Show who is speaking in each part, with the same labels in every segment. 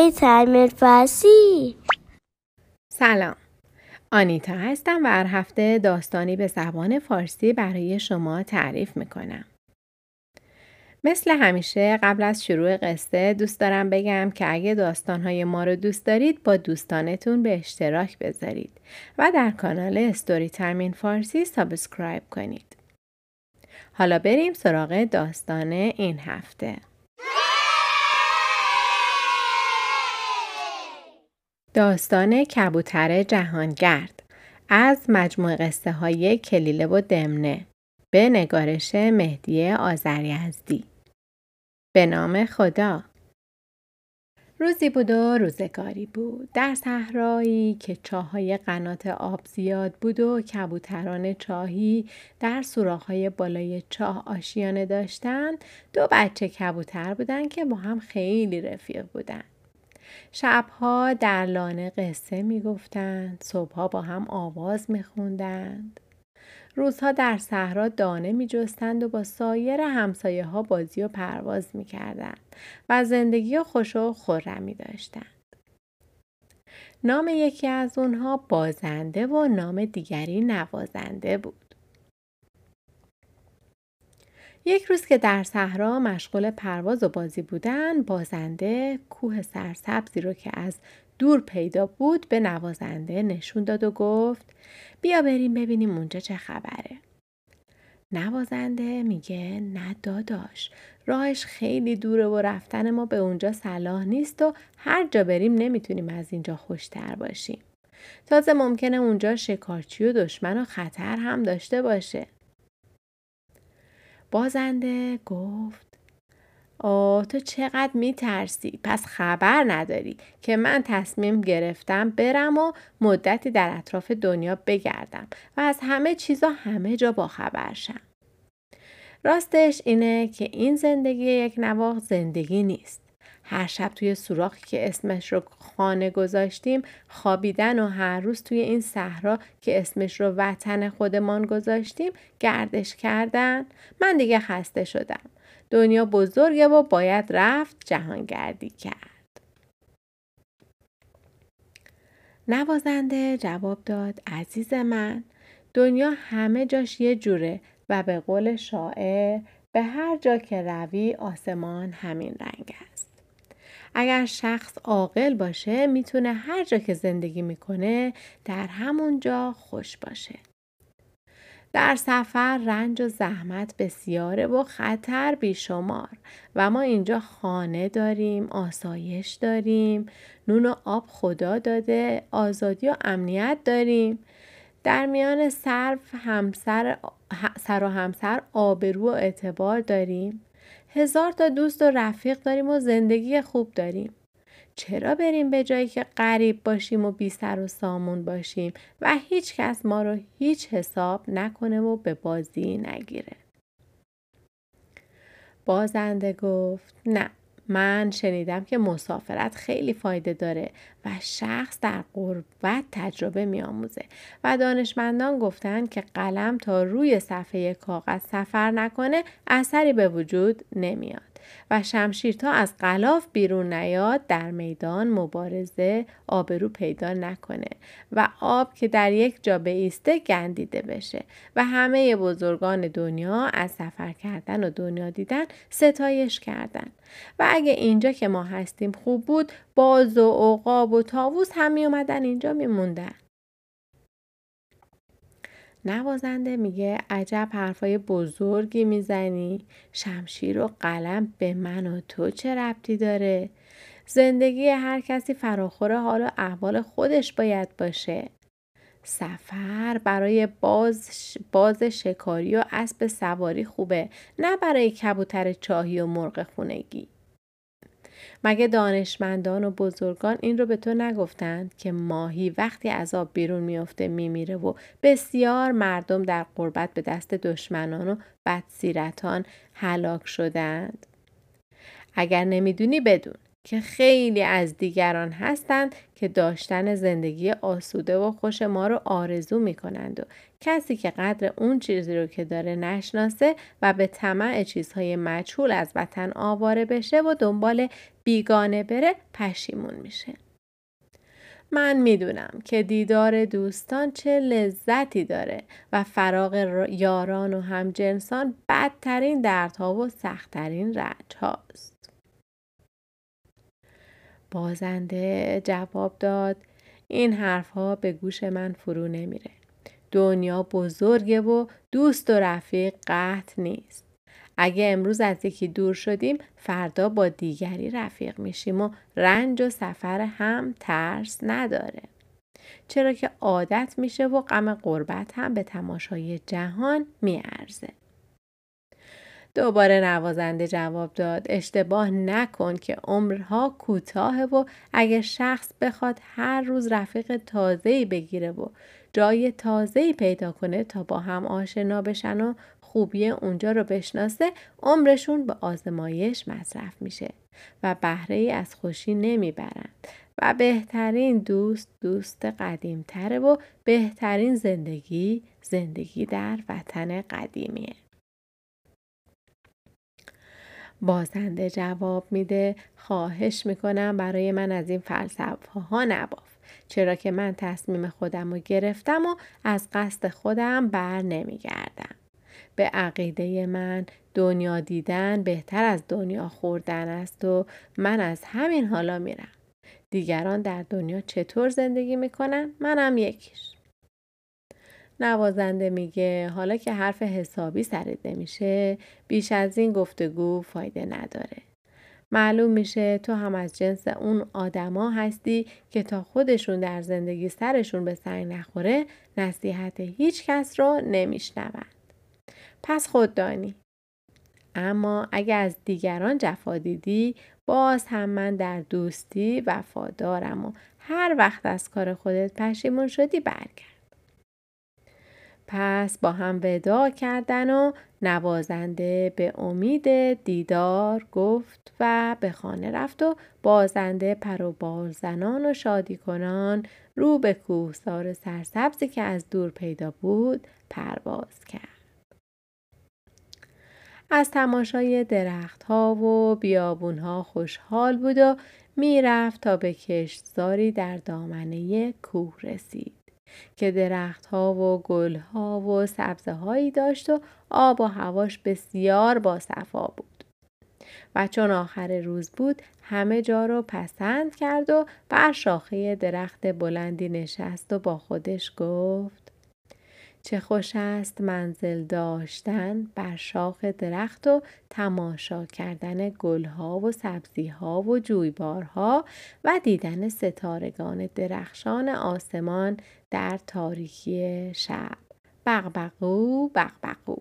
Speaker 1: تایم فارسی.
Speaker 2: سلام، آنیتا هستم و هر هفته داستانی به زبان فارسی برای شما تعریف میکنم. مثل همیشه قبل از شروع قصه دوست دارم بگم که اگه داستانهای ما رو دوست دارید با دوستانتون به اشتراک بذارید و در کانال استوری تایم این فارسی سابسکرایب کنید. حالا بریم سراغ داستان این هفته. داستان کبوتر جهانگرد از مجموعه قصه های کلیله و دمنه به نگارش مهدی آذریزدی. به نام خدا. روزی بود و روزگاری بود در صحرایی که چاه‌های قنات آب زیاد بود و کبوتران چاهی در سوراخ‌های بالای چاه آشیانه داشتند. 2 بچه کبوتر بودند که با هم خیلی رفیق بودند. شبها در لانه قصه می گفتند، صبحها با هم آواز می خوندند. روزها در صحرا دانه می جستند و با سایر همسایه ها بازی و پرواز می کردند و زندگی خوش و خرمی داشتند. نام یکی از اونها بازنده و نام دیگری نوازنده بود. یک روز که در صحرا مشغول پرواز و بازی بودن، بازنده کوه سرسبزی رو که از دور پیدا بود به نوازنده نشون داد و گفت بیا بریم ببینیم اونجا چه خبره. نوازنده میگه نه داداش، راهش خیلی دوره و رفتن ما به اونجا صلاح نیست و هر جا بریم نمیتونیم از اینجا خوشتر باشیم. تازه ممکنه اونجا شکارچی و دشمن و خطر هم داشته باشه. بازنده گفت تو چقدر میترسی؟ پس خبر نداری که من تصمیم گرفتم برم و مدتی در اطراف دنیا بگردم و از همه چیزا همه جا با خبر شم. راستش اینه که این زندگی یک نواخت زندگی نیست. هر شب توی سوراخی که اسمش رو خانه گذاشتیم خوابیدن و هر روز توی این صحرا که اسمش رو وطن خودمان گذاشتیم گردش کردن. من دیگه خسته شدم. دنیا بزرگه و باید رفت جهانگردی کرد. نوازنده جواب داد عزیز من، دنیا همه جاش یه جوره و به قول شاعر به هر جا که روی آسمان همین رنگ است. اگر شخص عاقل باشه میتونه هر جا که زندگی میکنه در همون جا خوش باشه. در سفر رنج و زحمت بسیاره و خطر بیشمار و ما اینجا خانه داریم، آسایش داریم، نون و آب خدا داده، آزادی و امنیت داریم. در میان سر و همسر آبرو و اعتبار داریم. 1000 تا دوست و رفیق داریم و زندگی خوب داریم. چرا بریم به جایی که غریب باشیم و بی سر و سامون باشیم و هیچ کس ما رو هیچ حساب نکنه و به بازی نگیره؟ بازنده گفت نه، من شنیدم که مسافرت خیلی فایده داره و شخص در غربت تجربه می آموزه و دانشمندان گفتن که قلم تا روی صفحه کاغذ سفر نکنه اثری به وجود نمیاد و شمشیر تا از غلاف بیرون نیاد در میدان مبارزه آبرو پیدا نکنه و آب که در یک جا بایسته گندیده بشه و همه بزرگان دنیا از سفر کردن و دنیا دیدن ستایش کردن و اگه اینجا که ما هستیم خوب بود باز و عقاب و طاووس هم می اومدن اینجا می موندن. نوازنده میگه عجب حرفای بزرگی میزنی. شمشیر و قلم به من و تو چه ربطی داره؟ زندگی هر کسی فراخور حال و احوال خودش باید باشه. سفر برای باز شکاری و اسب سواری خوبه، نه برای کبوتر چاهی و مرغ خونگی. مگه دانشمندان و بزرگان این رو به تو نگفتند که ماهی وقتی از آب بیرون میفته میمیره و بسیار مردم در غربت به دست دشمنان و بدسیرتان هلاک شدند؟ اگر نمیدونی بدون، که خیلی از دیگران هستند که داشتن زندگی آسوده و خوش ما رو آرزو می کنند و کسی که قدر اون چیزی رو که داره نشناسه و به طمع چیزهای مجهول از وطن آواره بشه و دنبال بیگانه بره پشیمون میشه. من میدونم که دیدار دوستان چه لذتی داره و فراق یاران و همجنسان بدترین دردها و سختترین رنج هاست. بازنده جواب داد این حرفها به گوش من فرو نمیره. دنیا بزرگه و دوست و رفیق قطع نیست. اگه امروز از یکی دور شدیم فردا با دیگری رفیق میشیم و رنج و سفر هم ترس نداره. چرا که عادت میشه و غم غربت هم به تماشای جهان میارزه. دوباره نوازنده جواب داد اشتباه نکن که عمرها کوتاهه و اگه شخص بخواد هر روز رفیق تازه‌ای بگیره و جای تازه‌ای پیدا کنه تا با هم آشنا بشن و خوبی اونجا رو بشناسه عمرشون به آزمایش مصرف میشه و بهره ای از خوشی نمیبرن و بهترین دوست قدیمتره و بهترین زندگی در وطن قدیمیه. بازنده جواب میده خواهش میکنم برای من از این فلسفه ها نباف، چرا که من تصمیم خودم رو گرفتم و از قصد خودم بر نمیگردم. به عقیده من دنیا دیدن بهتر از دنیا خوردن است و من از همین حالا میرم. دیگران در دنیا چطور زندگی میکنن؟ منم یکیش. نوازنده میگه حالا که حرف حسابی سرت نمیشه بیش از این گفتگو فایده نداره. معلوم میشه تو هم از جنس اون آدما هستی که تا خودشون در زندگی سرشون به سنگ نخوره نصیحت هیچ کس رو نمیشنوند. پس خود دانی. اما اگه از دیگران جفا دیدی باز هم من در دوستی وفادارم و هر وقت از کار خودت پشیمون شدی برگرد. پس با هم وداع کردن و نوازنده به امید دیدار گفت و به خانه رفت و بازنده پر و بال زنان و شادی کنان رو به کوهسار سرسبزی که از دور پیدا بود پرواز کرد. از تماشای درختها و بیابونها خوشحال بود و میرفت تا به کشتزاری در دامنه کوه رسید که درختها و گلها و سبزه‌هایی داشت و آب و هواش بسیار باصفا بود. و چون آخر روز بود همه جا رو پسند کرد و بر شاخه درخت بلندی نشست و با خودش گفت چه خوش است منزل داشتن بر شاخ درخت و تماشا کردن گلها و سبزیها و جویبارها و دیدن ستارگان درخشان آسمان در تاریکی شب. بغبغو بغبغو.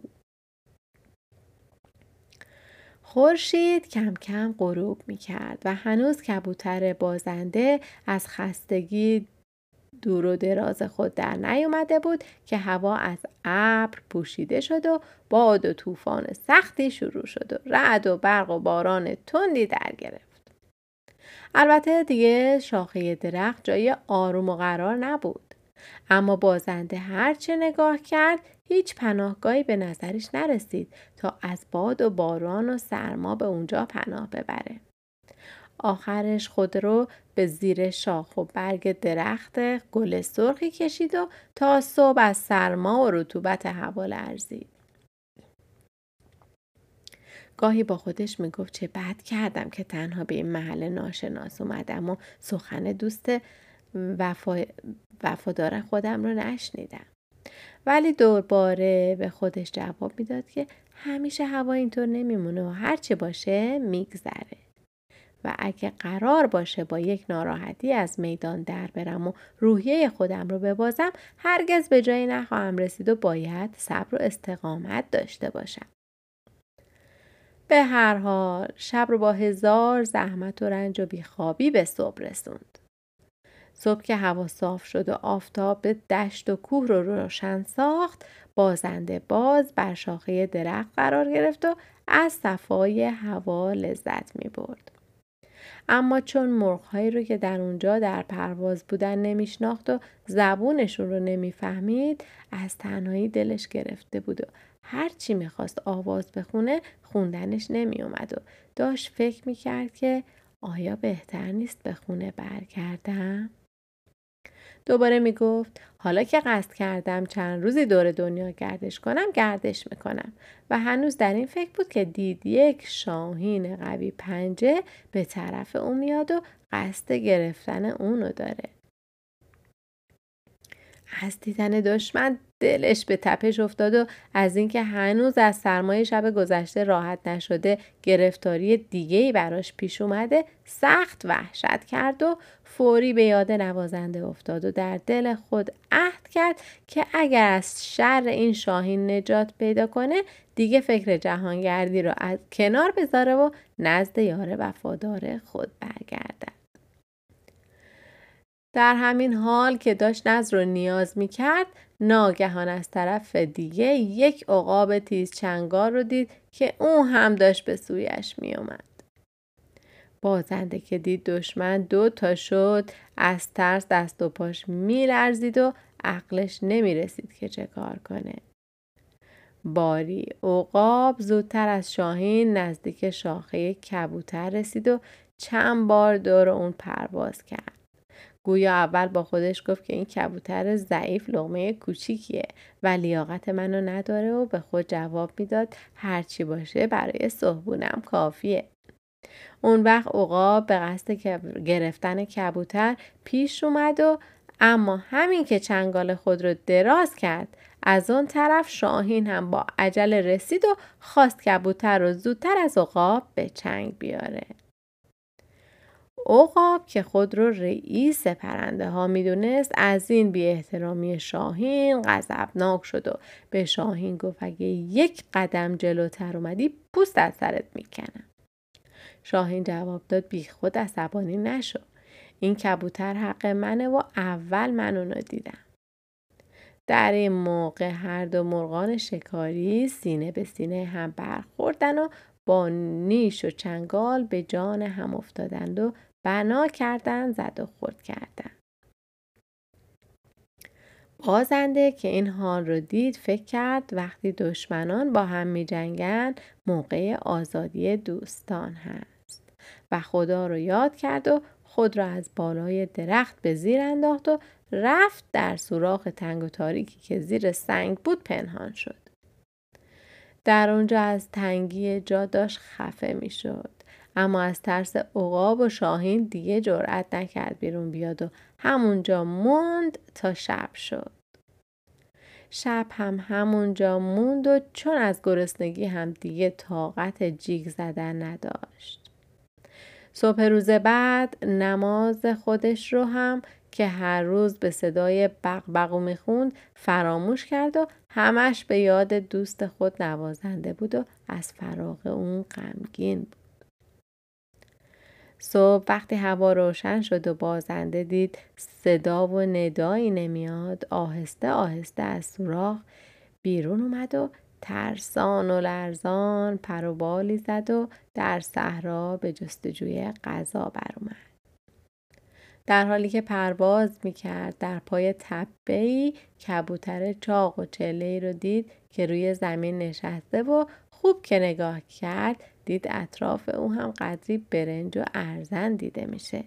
Speaker 2: خورشید کم کم غروب می کرد و هنوز کبوتر بازنده از خستگی دور و دراز خود در نیامده بود که هوا از ابر پوشیده شد و باد و طوفان سختی شروع شد و رعد و برق و باران تندی در گرفت. البته دیگه شاخه درخت جای آروم و قرار نبود، اما بازنده هرچه نگاه کرد هیچ پناهگاهی به نظرش نرسید تا از باد و باران و سرما به اونجا پناه ببره. آخرش خود رو به زیر شاخ و برگ درخت گل سرخی کشید و تا صبح از سرما و رطوبت هوا لرزید. گاهی با خودش میگفت چه بد کردم که تنها به این محل ناشناس اومدم و سخن دوست وفادار خودم رو نشنیدم. ولی دوباره به خودش جواب میداد که همیشه هوا اینطور نمیمونه و هرچی باشه میگذره. و اگه قرار باشه با یک ناراحتی از میدان در برم و روحیه خودم رو ببازم هرگز به جایی نخواهم رسید و باید صبر و استقامت داشته باشم. به هر حال شب رو با 1000 زحمت و رنج و بیخوابی به صبح رسوند. صبح که هوا صاف شد و آفتاب دشت و کوه رو روشن ساخت بازنده باز بر شاخه درخت قرار گرفت و از صفای هوا لذت می برد. اما چون مرغ‌هایی رو که در اونجا در پرواز بودن نمیشناخت و زبونشون رو نمیفهمید، از تنهایی دلش گرفته بود و هر چی میخواست آواز بخونه خوندنش نمیومد و داشت فکر میکرد که آیا بهتر نیست به خونه برگردم؟ دوباره میگفت حالا که قصد کردم چند روزی دور دنیا گردش کنم گردش میکنم و هنوز در این فکر بود که دید یک شاهین قوی پنجه به طرف اون میاد و قصد گرفتن اونو داره. از دیدن دشمن دلش به تپش افتاد و از اینکه هنوز از سرمای شب گذشته راحت نشده گرفتاری دیگه‌ای براش پیش اومده سخت وحشت کرد و فوری به یاد نوازنده افتاد و در دل خود عهد کرد که اگر از شر این شاهین نجات پیدا کنه دیگه فکر جهانگردی رو از کنار بذاره و نزد یار وفادار خود برگرده. در همین حال که داشت نز رو نیاز می کرد ناگهان از طرف دیگه یک عقاب تیز چنگار رو دید که اون هم داشت به سویش می اومد. بازنده که دید دشمن 2 تا شد از ترس دست و پاش می لرزید و عقلش نمی رسید که چه کار کنه. باری عقاب زودتر از شاهین نزدیک شاخه کبوتر رسید و چند بار دور اون پرواز کرد. گویا اول با خودش گفت که این کبوتر ضعیف لقمه کوچیکیه و لیاقت منو نداره و به خود جواب میداد هرچی باشه برای صبحونم کافیه. اون وقت عقاب به قصد گرفتن کبوتر پیش اومد و اما همین که چنگال خود رو دراز کرد از اون طرف شاهین هم با عجله رسید و خواست کبوتر رو زودتر از عقاب به چنگ بیاره. عقاب که خود رو رئیس پرنده ها می دونست از این بی احترامی شاهین غضبناک شد و به شاهین گفت اگه 1 قدم جلوتر اومدی پوست از سرت می کنم. شاهین جواب داد بی خود عصبانی نشو. این کبوتر حق منه و اول من اونو دیدم. در این موقع هر دو مرغان شکاری سینه به سینه هم برخوردن و با نیش و چنگال به جان هم افتادند و بنا کردن زد و خورد کردن. بازنده که این حال رو دید فکر کرد وقتی دشمنان با هم می جنگن موقع آزادی دوستان هست و خدا رو یاد کرد و خود را از بالای درخت به زیر انداخت و رفت در سوراخ تنگ و تاریکی که زیر سنگ بود پنهان شد. در اونجا از تنگی جا داشت خفه می شد. اما از ترس عقاب و شاهین دیگه جرأت نکرد بیرون بیاد و همونجا موند تا شب شد. شب هم همونجا موند و چون از گرسنگی هم دیگه طاقت جیگ زدن نداشت. صبح روز بعد نماز خودش رو هم که هر روز به صدای بغبغو میخوند فراموش کرد و همش به یاد دوست خود نوازنده بود و از فراق اون غمگین بود. صبح وقتی هوا روشن شد و بازنده دید صدا و ندایی نمیاد آهسته آهسته از سوراخ بیرون اومد و ترسان و لرزان پر و بالی زد و در صحرا به جستجوی غذا برآمد. در حالی که پرواز میکرد در پای تپه‌ای کبوتر چاق و چله‌ای رو دید که روی زمین نشسته و خوب که نگاه کرد دید اطراف او هم قدری برنج و ارزن دیده میشه.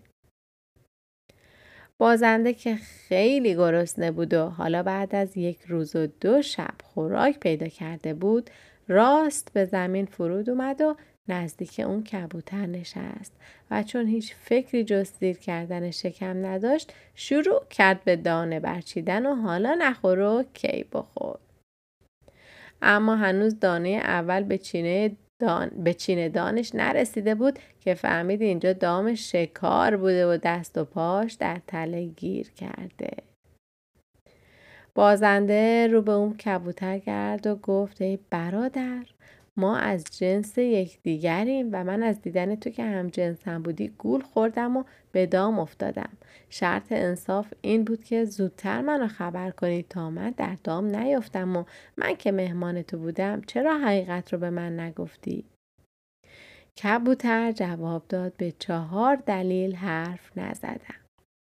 Speaker 2: بازنده که خیلی گرسنه بود و حالا بعد از 1 روز و 2 شب خوراک پیدا کرده بود راست به زمین فرود اومد و نزدیک اون کبوتر نشست و چون هیچ فکری جز سیر کردن شکم نداشت شروع کرد به دانه برچیدن و حالا نخور و کی بخور. اما هنوز دانه اول به چین دانش نرسیده بود که فهمید اینجا دام شکار بوده و دست و پاش در تله گیر کرده. بازنده رو به اون کبوتر کرد و گفت ای برادر ما از جنس یکدیگریم و من از دیدن تو که هم جنسم بودی گول خوردم و به دام افتادم. شرط انصاف این بود که زودتر منو خبر کنی تا من در دام نیفتم و من که مهمان تو بودم چرا حقیقت رو به من نگفتی؟ کبوتر جواب داد به 4 دلیل حرف نزدم.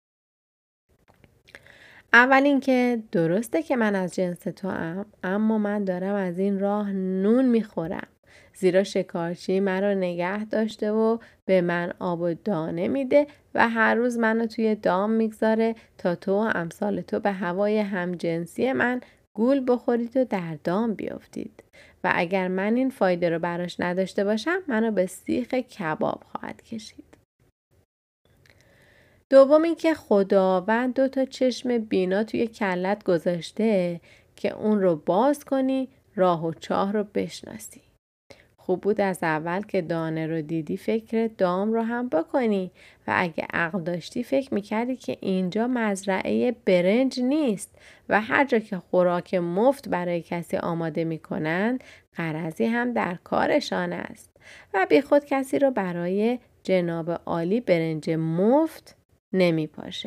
Speaker 2: اول اینکه درسته که من از جنس تو ام، اما من دارم از این راه نون میخورم. زیرا شکارچی من رو نگه داشته و به من آب و دانه میده و هر روز منو توی دام میگذاره تا تو و امثال تو به هوای همجنسی من گول بخورید و در دام بیافتید. و اگر من این فایده رو براش نداشته باشم منو به سیخ کباب خواهد کشید. دوم این که خداوند 2 چشم بینا توی کلت گذاشته که اون رو باز کنی، راه و چاه رو بشناسی. خوب بود از اول که دانه رو دیدی فکر دام رو هم بکنی و اگه عقل داشتی فکر میکردی که اینجا مزرعه برنج نیست و هر جا که خوراک مفت برای کسی آماده میکنند غرضی هم در کارشان است و بی خود کسی رو برای جناب عالی برنج مفت نمیپاشه.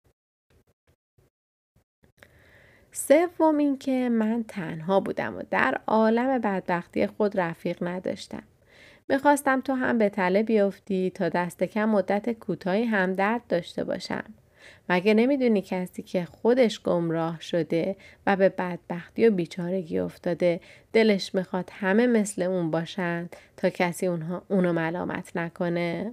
Speaker 2: سوم این که من تنها بودم و در عالم بدبختی خود رفیق نداشتم. میخواستم تو هم به تله بیفتی تا دست کم مدت کوتاهی همدرد داشته باشم. مگه نمیدونی کسی که خودش گمراه شده و به بدبختی و بیچارگی افتاده دلش میخواد همه مثل اون باشن تا کسی اونو ملامت نکنه؟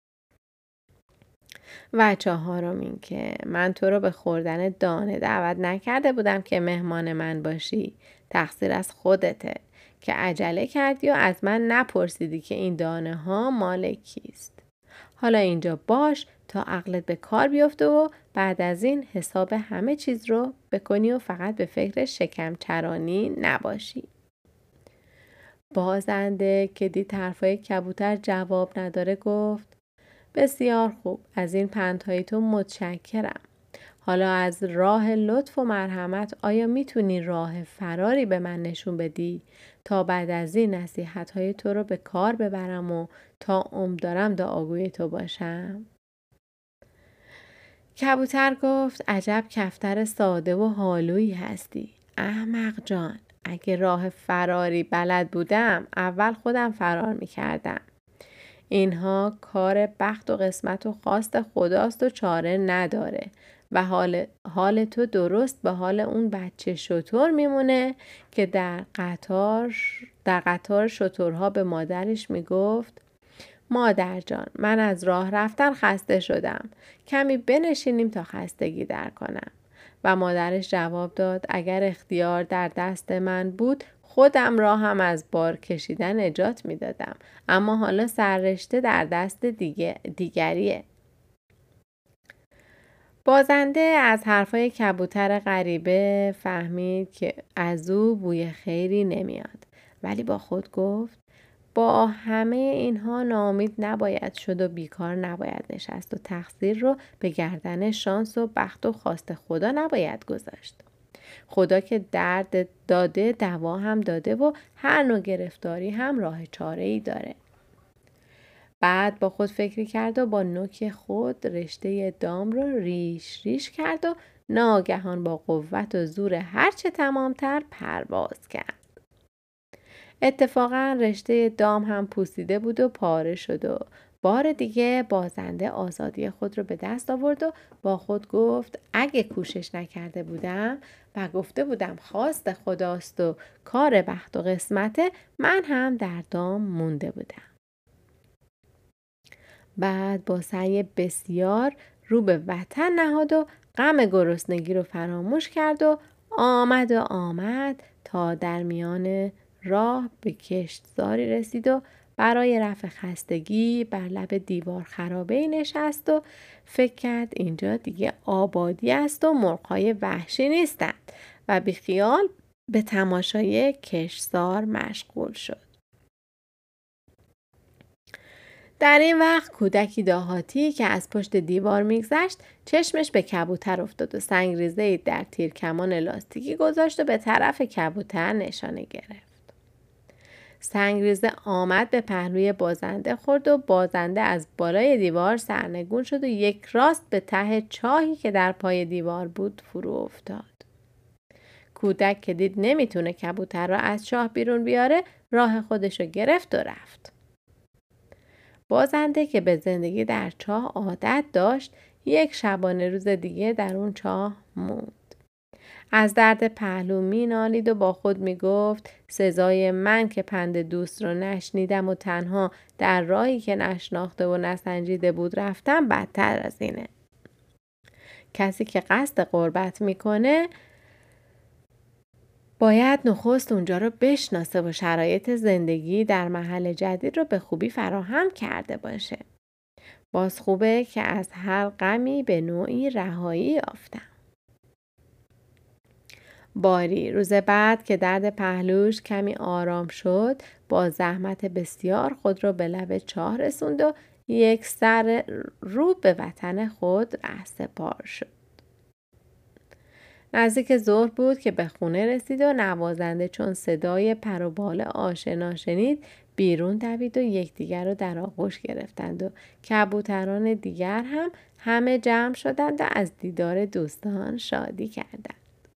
Speaker 2: و 4 این که من تو رو به خوردن دانه دعوت نکرده بودم که مهمان من باشی. تقصیر از خودته که عجله کردی و از من نپرسیدی که این دانه ها مال کیست. حالا اینجا باش تا عقلت به کار بیفته و بعد از این حساب همه چیز رو بکنی و فقط به فکر شکم چرانی نباشی. بازنده که دید حرفای کبوتر جواب نداره گفت بسیار خوب، از این پندهای تو متشکرم. حالا از راه لطف و مرحمت آیا میتونی راه فراری به من نشون بدی تا بعد از این نصیحتهای تو رو به کار ببرم و تا عمر دارم دعاگوی تو باشم؟ کبوتر گفت عجب کفتر ساده و حالویی هستی. احمق جان، اگه راه فراری بلد بودم اول خودم فرار میکردم. اینها کار بخت و قسمت و خواست خداست و چاره نداره و حال تو درست به حال اون بچه شتر میمونه که در قطار شترها به مادرش میگفت مادر جان، من از راه رفتن خسته شدم، کمی بنشینیم تا خستگی در کنم. و مادرش جواب داد اگر اختیار در دست من بود خودم را هم از بار کشیدن نجات می دادم، اما حالا سررشته در دست دیگریه. بازنده از حرفای کبوتر غریبه فهمید که از او بوی خیری نمیاد، ولی با خود گفت با همه اینها ناامید نباید شد و بیکار نباید نشست و تقصیر رو به گردن شانس و بخت و خواست خدا نباید گذاشت. خدا که درد داده دوا هم داده و هر نوع گرفتاری هم راه چاره ای داره. بعد با خود فکری کرد و با نوک خود رشته دام رو ریش کرد و ناگهان با قوت و زور هرچه تمامتر پرواز کرد. اتفاقا رشته دام هم پوسیده بود و پاره شد و بار دیگه بازنده آزادی خود رو به دست آورد و با خود گفت اگه کوشش نکرده بودم و گفته بودم خواست خداست و کار بخت و قسمته، من هم در دام مونده بودم. بعد با سعی بسیار رو به وطن نهاد و غم گرسنگی رو فراموش کرد و آمد تا در میان راه به کشتزاری رسید و برای رفع خستگی بر لب دیوار خرابه‌ای نشست و فکر کرد اینجا دیگه آبادی است و مرغ‌های وحشی نیستند و بیخیال به تماشای کشتزار مشغول شد. در این وقت کودکی دهاتی که از پشت دیوار میگذشت چشمش به کبوتر افتاد و سنگریزه‌ای در تیرکمان لاستیکی گذاشت و به طرف کبوتر نشانه گرفت. سنگریزه آمد به پهلوی بازنده خورد و بازنده از بالای دیوار سرنگون شد و یک راست به ته چاهی که در پای دیوار بود فرو افتاد. کودک که دید نمیتونه کبوتر را از چاه بیرون بیاره راه خودشو گرفت و رفت. بازنده که به زندگی در چاه عادت داشت، یک شبانه روز دیگه در اون چاه موند. از درد پهلو مینالید و با خود میگفت سزای من که پند دوست رو نشنیدم و تنها در راهی که نشناخته و نسنجیده بود رفتم بدتر از اینه. کسی که قصد قربت میکنه باید نخست اونجا رو بشناسه و شرایط زندگی در محل جدید رو به خوبی فراهم کرده باشه. باز خوبه که از هر غمی به نوعی رهایی یافتم. باری روز بعد که درد پهلوش کمی آرام شد، با زحمت بسیار خود رو به لب چاه رسوند و یک سر رو به وطن خود رهسپار شد. نزدیک ظهر بود که به خونه رسید و نوازنده چون صدای پر و بال آشنا شنید بیرون دوید و یکدیگر رو در آغوش گرفتند و کبوتران دیگر هم همه جمع شدند و از دیدار دوستان شادی کردند.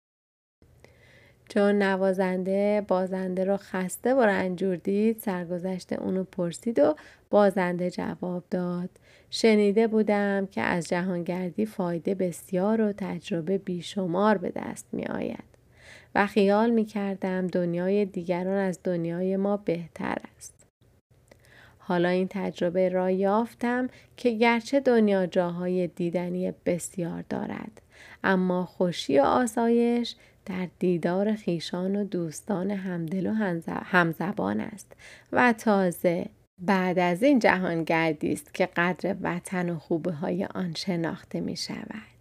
Speaker 2: چون نوازنده بازنده رو خسته و رنجور دید، سرگذشت اونو پرسید و بازنده جواب داد: شنیده بودم که از جهانگردی فایده بسیار و تجربه بیشمار به دست می آید و خیال می کردم دنیای دیگران از دنیای ما بهتر است. حالا این تجربه را یافتم که گرچه دنیا جاهای دیدنی بسیار دارد، اما خوشی و آسایش در دیدار خویشان و دوستان همدل و همزبان است و تازه بعد از این جهانگردی است که قدر وطن و خوبه های آن شناخته می شود.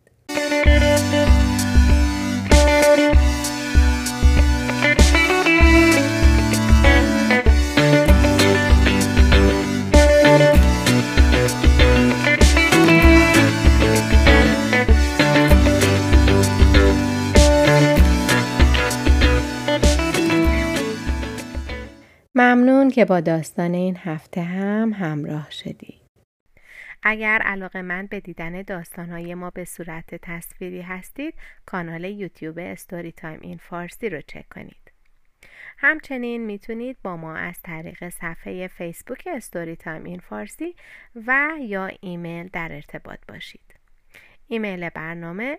Speaker 2: ممنون که با داستان این هفته هم همراه شدی. اگر علاقه‌مند به دیدن داستان‌های ما به صورت تصویری هستید، کانال یوتیوب استوری تایم این فارسی رو چک کنید. همچنین میتونید با ما از طریق صفحه فیسبوک استوری تایم این فارسی و یا ایمیل در ارتباط باشید. ایمیل برنامه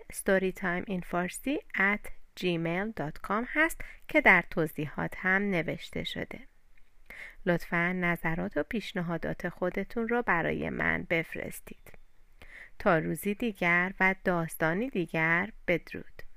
Speaker 2: storytimeinfarsi@gmail.com هست که در توضیحات هم نوشته شده. لطفاً نظرات و پیشنهادات خودتون رو برای من بفرستید. تا روزی دیگر و داستانی دیگر، بدرود.